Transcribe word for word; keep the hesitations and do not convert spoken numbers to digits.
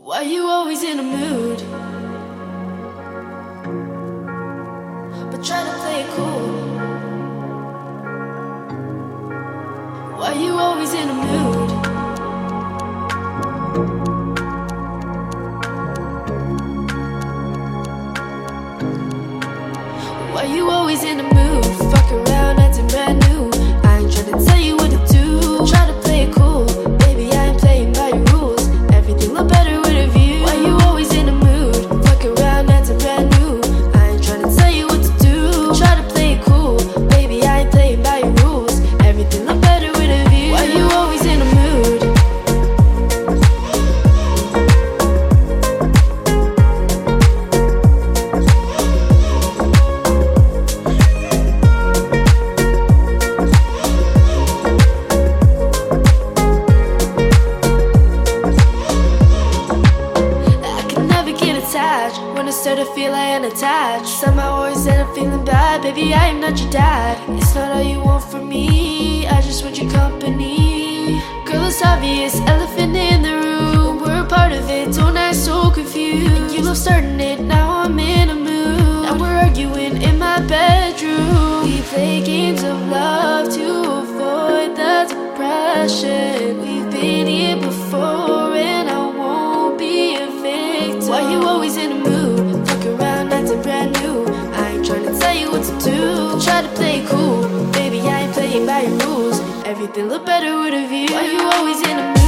Why you always in a mood? But try to play it cool. Why you always in a mood? Why you always in a mood? Fuck around, acting brand new. I ain't tryna tell you what to do. Try to play it cool. Baby, I ain't playing by your rules. Everything look better with a view. Why you always in a mood? Fuck around, acting brand new. I ain't tryna tell you what to do. Try to play it cool. Baby, I ain't playing by your rules. Everything look better with a view. Why you always in a mood? When I start to feel I ain't attached, somehow always end up feeling bad. Baby, I am not your dad. It's not all you want from me, I just want your company. Girl, it's obvious, elephant in the room. We're a part of it, don't act so confused. You love starting it, now I'm in a mood. Now we're arguing in my bedroom. We play games of love to avoid the depression. We've been here before and I won't be a victim. Why you always in a mood? Fuck around, acting brand new. I ain't tryna tell you what to do. Try to play it cool. Baby, I ain't playing by your rules. Everything look better with a view. Why you always in a mood?